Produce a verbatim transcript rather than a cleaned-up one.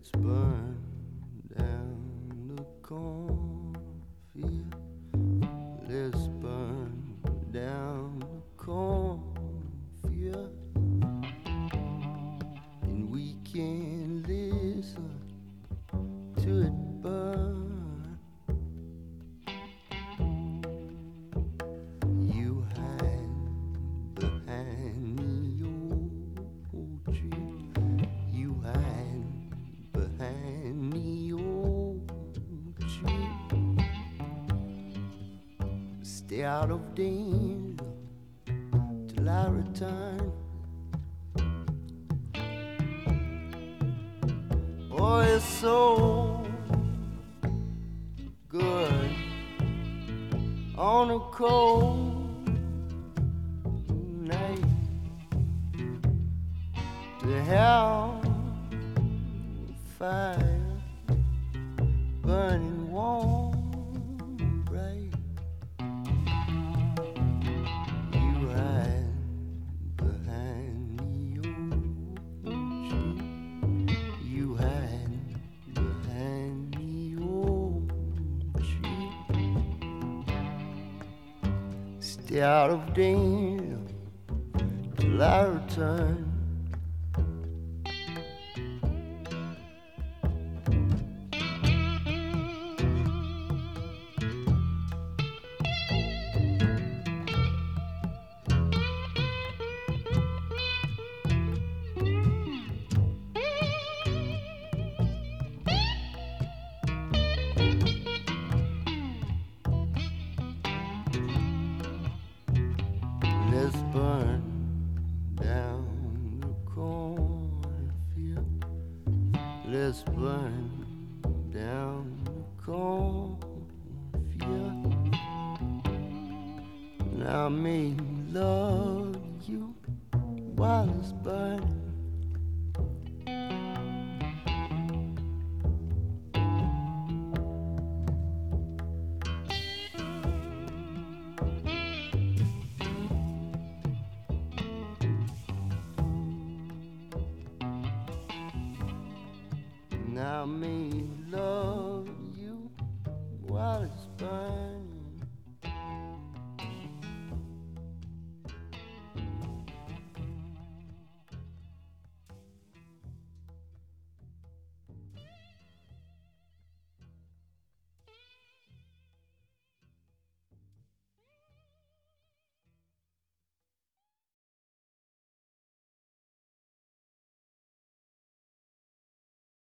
Let's burn down the cornfield. Let's burn down the cornfield. And we can listen to it burn. You hide behind the old tree. You hide behind the old tree. Stay out of danger till I return. Oh, it's so good on a cold night to have fire burning warm and bright. You hide behind the old tree. You hide behind the old tree. Stay out of danger till I return. Let's burn down the cornfield. Let's burn down the cornfield. And I may love you while it's burning. And I may